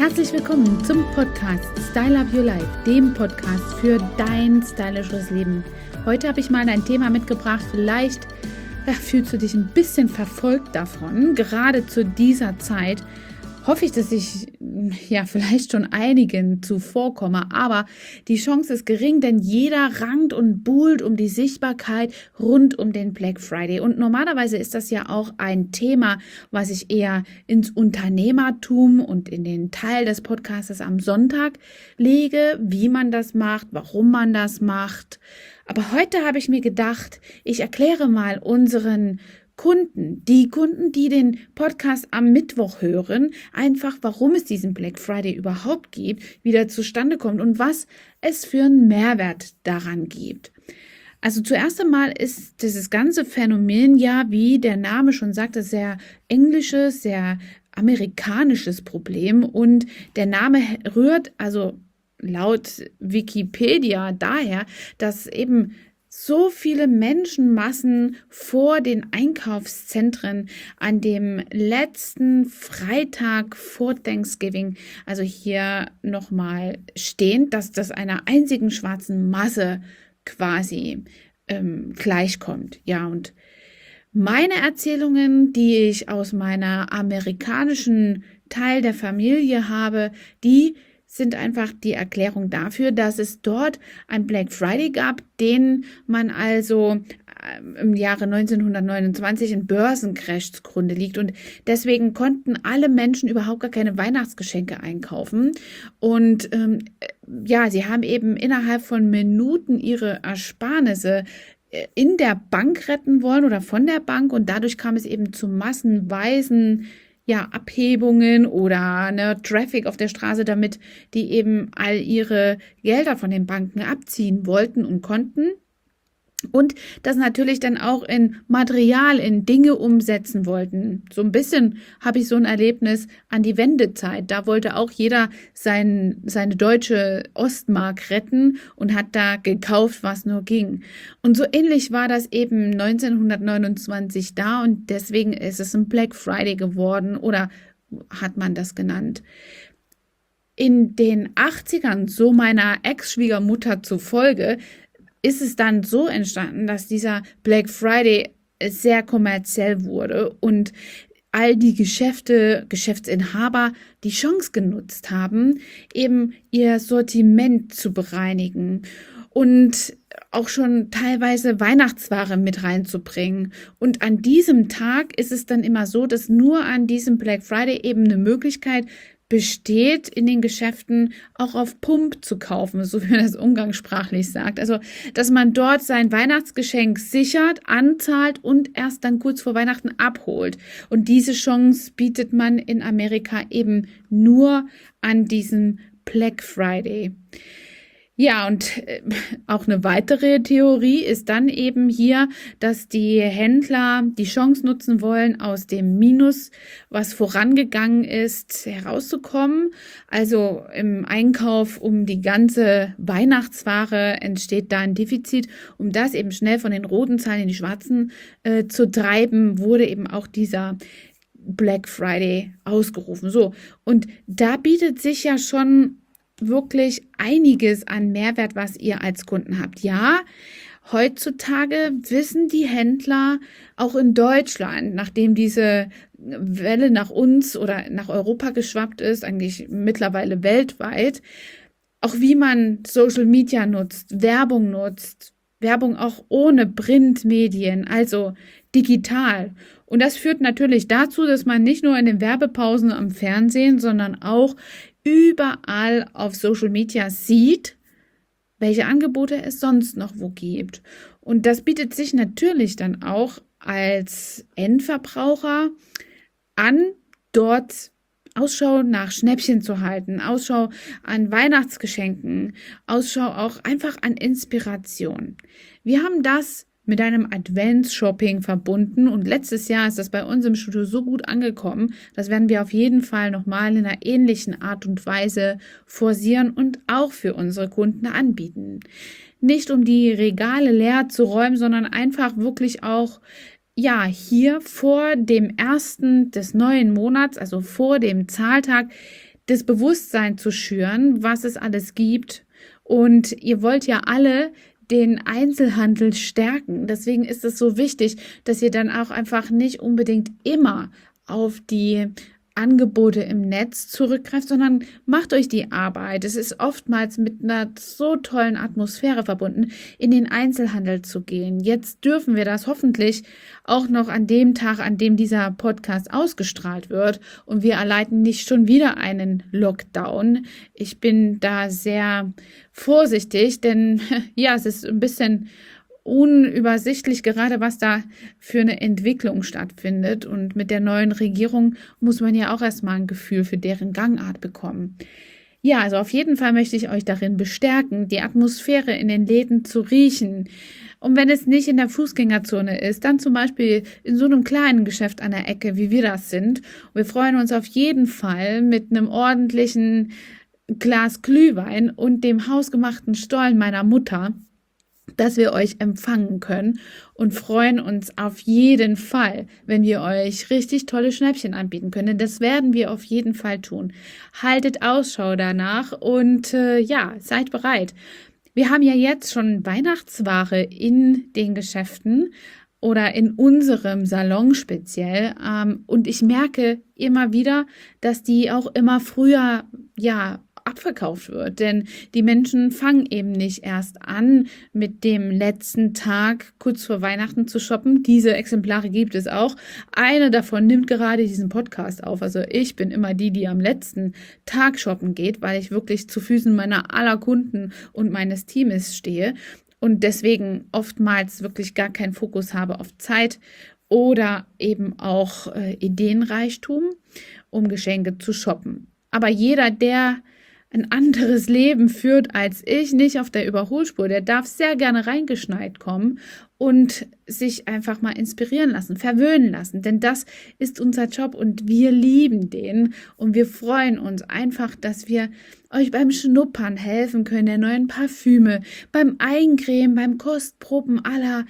Herzlich willkommen zum Podcast Style Up Your Life, dem Podcast für dein stylisches Leben. Heute habe ich mal ein Thema mitgebracht, vielleicht fühlst du dich ein bisschen verfolgt davon, gerade zu dieser Zeit. Hoffe ich, dass ich vielleicht schon einigen zuvorkomme, aber die Chance ist gering, denn jeder rankt und buhlt um die Sichtbarkeit rund um den Black Friday. Und normalerweise ist das ja auch ein Thema, was ich eher ins Unternehmertum und in den Teil des Podcasts am Sonntag lege, wie man das macht, warum man das macht. Aber heute habe ich mir gedacht, ich erkläre mal unseren Kunden, die den Podcast am Mittwoch hören, einfach warum es diesen Black Friday überhaupt gibt, wie der zustande kommt und was es für einen Mehrwert daran gibt. Also zuerst einmal ist dieses ganze Phänomen ja, wie der Name schon sagt, ein sehr englisches, sehr amerikanisches Problem und der Name rührt also laut Wikipedia daher, dass eben so viele Menschenmassen vor den Einkaufszentren an dem letzten Freitag vor Thanksgiving, also hier nochmal stehen, dass das einer einzigen schwarzen Masse quasi gleichkommt. Ja, und meine Erzählungen, die ich aus meiner amerikanischen Teil der Familie habe, die sind einfach die Erklärung dafür, dass es dort ein Black Friday gab, den man also im Jahre 1929 in Börsencrash zugrunde liegt. Und deswegen konnten alle Menschen überhaupt gar keine Weihnachtsgeschenke einkaufen. Und sie haben eben innerhalb von Minuten ihre Ersparnisse in der Bank retten wollen oder von der Bank. Und dadurch kam es eben zu massenweisen Abhebungen oder Traffic auf der Straße, damit die eben all ihre Gelder von den Banken abziehen wollten und konnten. Und das natürlich dann auch in Material, in Dinge umsetzen wollten. So ein bisschen habe ich so ein Erlebnis an die Wendezeit. Da wollte auch jeder seine deutsche Ostmark retten und hat da gekauft, was nur ging. Und so ähnlich war das eben 1929 da und deswegen ist es ein Black Friday geworden oder hat man das genannt. In den 80ern, so meiner Ex-Schwiegermutter zufolge, ist es dann so entstanden, dass dieser Black Friday sehr kommerziell wurde und all die Geschäftsinhaber die Chance genutzt haben, eben ihr Sortiment zu bereinigen und auch schon teilweise Weihnachtsware mit reinzubringen. Und an diesem Tag ist es dann immer so, dass nur an diesem Black Friday eben eine Möglichkeit besteht, in den Geschäften auch auf Pump zu kaufen, so wie man das umgangssprachlich sagt. Also, dass man dort sein Weihnachtsgeschenk sichert, anzahlt und erst dann kurz vor Weihnachten abholt. Und diese Chance bietet man in Amerika eben nur an diesem Black Friday. Ja, und auch eine weitere Theorie ist dann eben hier, dass die Händler die Chance nutzen wollen, aus dem Minus, was vorangegangen ist, herauszukommen. Also im Einkauf um die ganze Weihnachtsware entsteht da ein Defizit. Um das eben schnell von den roten Zahlen in die schwarzen zu treiben, wurde eben auch dieser Black Friday ausgerufen. So, und da bietet sich ja schon wirklich einiges an Mehrwert, was ihr als Kunden habt. Ja, heutzutage wissen die Händler auch in Deutschland, nachdem diese Welle nach uns oder nach Europa geschwappt ist, eigentlich mittlerweile weltweit, auch wie man Social Media nutzt, Werbung auch ohne Printmedien, also digital. Und das führt natürlich dazu, dass man nicht nur in den Werbepausen am Fernsehen, sondern auch überall auf Social Media sieht, welche Angebote es sonst noch wo gibt. Und das bietet sich natürlich dann auch als Endverbraucher an, dort Ausschau nach Schnäppchen zu halten, Ausschau an Weihnachtsgeschenken, Ausschau auch einfach an Inspiration. Wir haben das mit einem Advents-Shopping verbunden und letztes Jahr ist das bei uns im Studio so gut angekommen, das werden wir auf jeden Fall nochmal in einer ähnlichen Art und Weise forcieren und auch für unsere Kunden anbieten. Nicht um die Regale leer zu räumen, sondern einfach wirklich auch hier vor dem 1. des neuen Monats, also vor dem Zahltag, das Bewusstsein zu schüren, was es alles gibt. Und ihr wollt ja alle den Einzelhandel stärken. Deswegen ist es so wichtig, dass ihr dann auch einfach nicht unbedingt immer auf die Angebote im Netz zurückgreift, sondern macht euch die Arbeit. Es ist oftmals mit einer so tollen Atmosphäre verbunden, in den Einzelhandel zu gehen. Jetzt dürfen wir das hoffentlich auch noch an dem Tag, an dem dieser Podcast ausgestrahlt wird, und wir erleiden nicht schon wieder einen Lockdown. Ich bin da sehr vorsichtig, denn ja, es ist ein bisschen unübersichtlich gerade, was da für eine Entwicklung stattfindet. Und mit der neuen Regierung muss man ja auch erstmal ein Gefühl für deren Gangart bekommen. Ja, also auf jeden Fall möchte ich euch darin bestärken, die Atmosphäre in den Läden zu riechen. Und wenn es nicht in der Fußgängerzone ist, dann zum Beispiel in so einem kleinen Geschäft an der Ecke, wie wir das sind. Und wir freuen uns auf jeden Fall mit einem ordentlichen Glas Glühwein und dem hausgemachten Stollen meiner Mutter, dass wir euch empfangen können, und freuen uns auf jeden Fall, wenn wir euch richtig tolle Schnäppchen anbieten können. Das werden wir auf jeden Fall tun. Haltet Ausschau danach und ja, seid bereit. Wir haben ja jetzt schon Weihnachtsware in den Geschäften oder in unserem Salon speziell, und ich merke immer wieder, dass die auch immer früher, ja, abverkauft wird, denn die Menschen fangen eben nicht erst an, mit dem letzten Tag kurz vor Weihnachten zu shoppen. Diese Exemplare gibt es auch. Eine davon nimmt gerade diesen Podcast auf. Also ich bin immer die am letzten Tag shoppen geht, weil ich wirklich zu Füßen meiner aller Kunden und meines Teams stehe und deswegen oftmals wirklich gar keinen Fokus habe auf Zeit oder eben auch Ideenreichtum, um Geschenke zu shoppen. Aber jeder, der ein anderes Leben führt als ich, nicht auf der Überholspur, der darf sehr gerne reingeschneit kommen und sich einfach mal inspirieren lassen, verwöhnen lassen, denn das ist unser Job und wir lieben den und wir freuen uns einfach, dass wir euch beim Schnuppern helfen können, der neuen Parfüme, beim Eincremen, beim Kostproben aller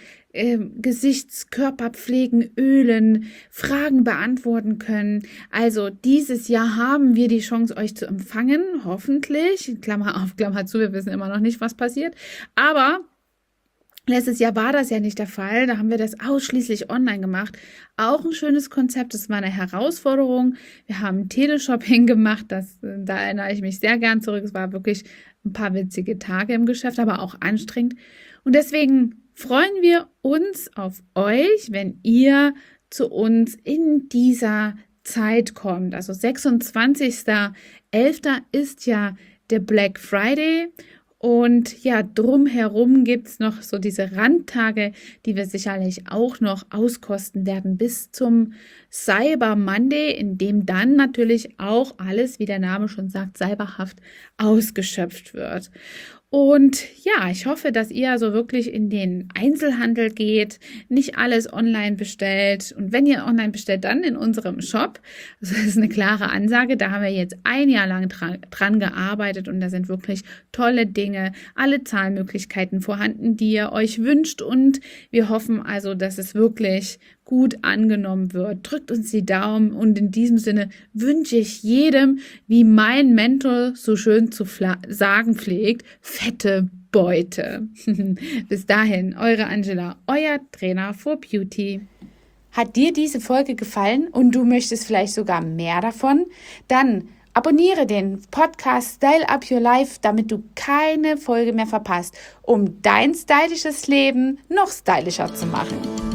Gesichtskörperpflegen, Ölen, Fragen beantworten können. Also dieses Jahr haben wir die Chance, euch zu empfangen, hoffentlich. Klammer auf, Klammer zu, wir wissen immer noch nicht, was passiert. Aber letztes Jahr war das ja nicht der Fall. Da haben wir das ausschließlich online gemacht. Auch ein schönes Konzept. Das war eine Herausforderung. Wir haben Teleshopping gemacht. Da erinnere ich mich sehr gern zurück. Es war wirklich ein paar witzige Tage im Geschäft, aber auch anstrengend. Und deswegen freuen wir uns auf euch, wenn ihr zu uns in dieser Zeit kommt. Also 26.11. ist ja der Black Friday. Und ja, drumherum gibt es noch so diese Randtage, die wir sicherlich auch noch auskosten werden bis zum Cyber Monday, in dem dann natürlich auch alles, wie der Name schon sagt, cyberhaft ausgeschöpft wird. Und ja, ich hoffe, dass ihr also wirklich in den Einzelhandel geht, nicht alles online bestellt. Und wenn ihr online bestellt, dann in unserem Shop. Das ist eine klare Ansage. Da haben wir jetzt ein Jahr lang dran gearbeitet und da sind wirklich tolle Dinge, alle Zahlmöglichkeiten vorhanden, die ihr euch wünscht. Und wir hoffen also, dass es wirklich gut angenommen wird. Drückt uns die Daumen und in diesem Sinne wünsche ich jedem, wie mein Mentor so schön zu sagen pflegt, fette Beute. Bis dahin, eure Angela, euer Trainer for Beauty. Hat dir diese Folge gefallen und du möchtest vielleicht sogar mehr davon? Dann abonniere den Podcast Style Up Your Life, damit du keine Folge mehr verpasst, um dein stylisches Leben noch stylischer zu machen.